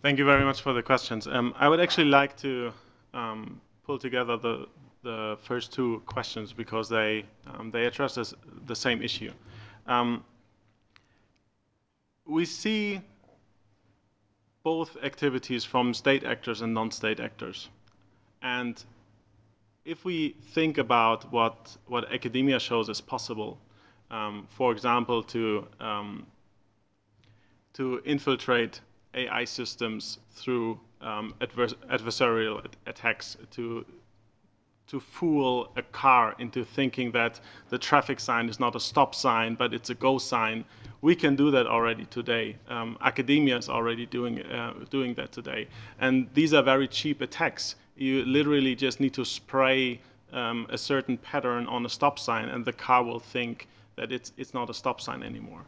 Thank you very much for the questions. I would actually like to pull together the first two questions because they address the same issue. Um, we see both activities from state actors and non-state actors. And if we think about what academia shows as possible, for example, to infiltrate AI systems through adversarial attacks, to fool a car into thinking that the traffic sign is not a stop sign, but it's a go sign. We can do that already today. Academia is already doing that today. And these are very cheap attacks. You literally just need to spray a certain pattern on a stop sign, and the car will think that it's not a stop sign anymore.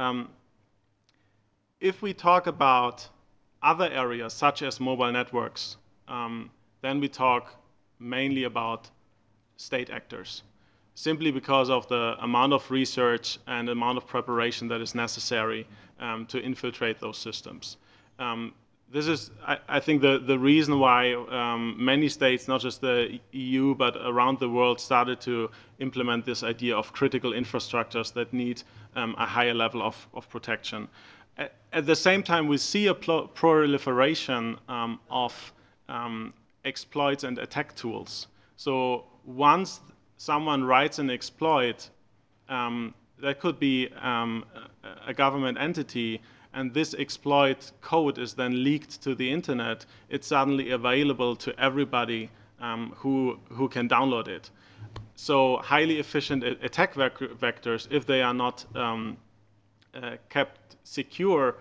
If we talk about other areas, such as mobile networks, then we talk mainly about state actors, simply because of the amount of research and amount of preparation that is necessary to infiltrate those systems. This is, I think, the reason why many states, not just the EU, but around the world, started to implement this idea of critical infrastructures that need a higher level of protection. At the same time, we see a proliferation of exploits and attack tools. So once someone writes an exploit, that could be a government entity, and this exploit code is then leaked to the internet, it's suddenly available to everybody who can download it. So highly efficient attack vectors, if they are not kept secure,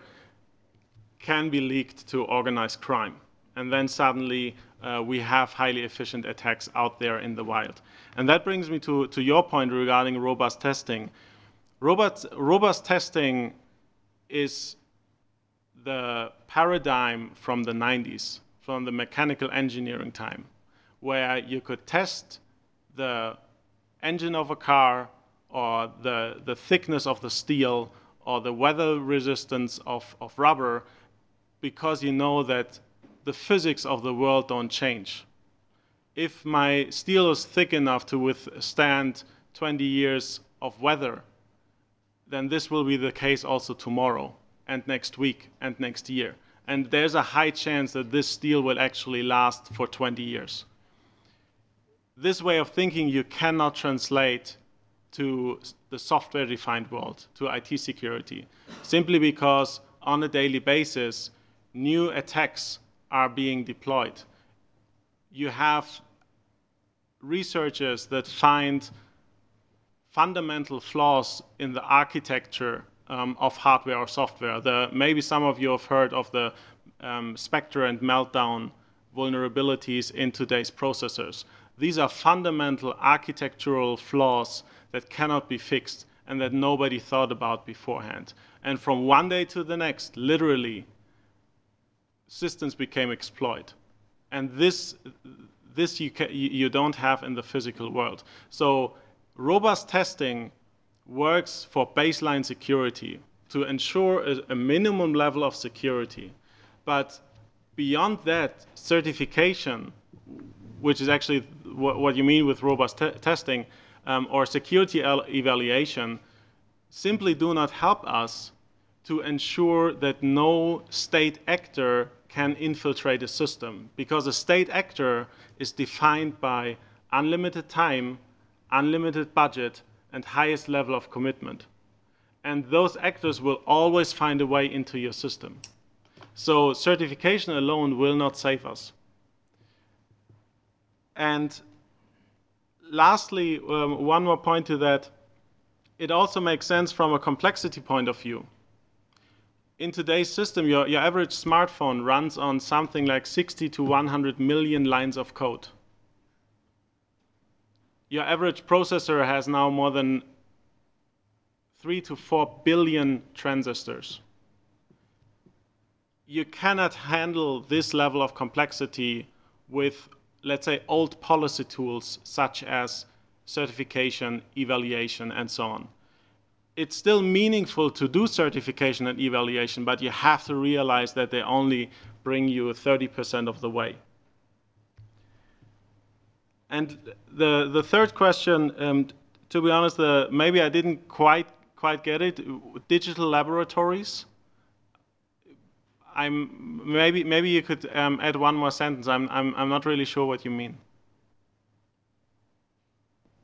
can be leaked to organized crime. And then suddenly we have highly efficient attacks out there in the wild. And that brings me to your point regarding robust testing. Robust testing is the paradigm from the 90s, from the mechanical engineering time, where you could test the engine of a car or the thickness of the steel or the weather resistance of rubber, because you know that the physics of the world don't change. If my steel is thick enough to withstand 20 years of weather, then this will be the case also tomorrow and next week and next year. And there's a high chance that this steel will actually last for 20 years. This way of thinking you cannot translate to the software-defined world, to IT security, simply because on a daily basis, new attacks are being deployed. You have researchers that find fundamental flaws in the architecture of hardware or software. Maybe some of you have heard of the Spectre and Meltdown vulnerabilities in today's processors. These are fundamental architectural flaws that cannot be fixed and that nobody thought about beforehand. And from one day to the next, literally, systems became exploited. And this you don't have in the physical world. So robust testing works for baseline security to ensure a minimum level of security. But beyond that, certification, which is actually what you mean with robust testing, or security evaluation, simply do not help us to ensure that no state actor can infiltrate a system, because a state actor is defined by unlimited time, unlimited budget, and highest level of commitment. And those actors will always find a way into your system. So certification alone will not save us. And lastly, one more point to that, it also makes sense from a complexity point of view. In today's system, your average smartphone runs on something like 60 to 100 million lines of code. Your average processor has now more than 3 to 4 billion transistors. You cannot handle this level of complexity with, let's say, old policy tools such as certification, evaluation, and so on. it's still meaningful to do certification and evaluation, but you have to realize that they only bring you 30% of the way. And the third question, to be honest, maybe I didn't quite get it. Digital laboratories. Maybe you could add one more sentence. I'm not really sure what you mean.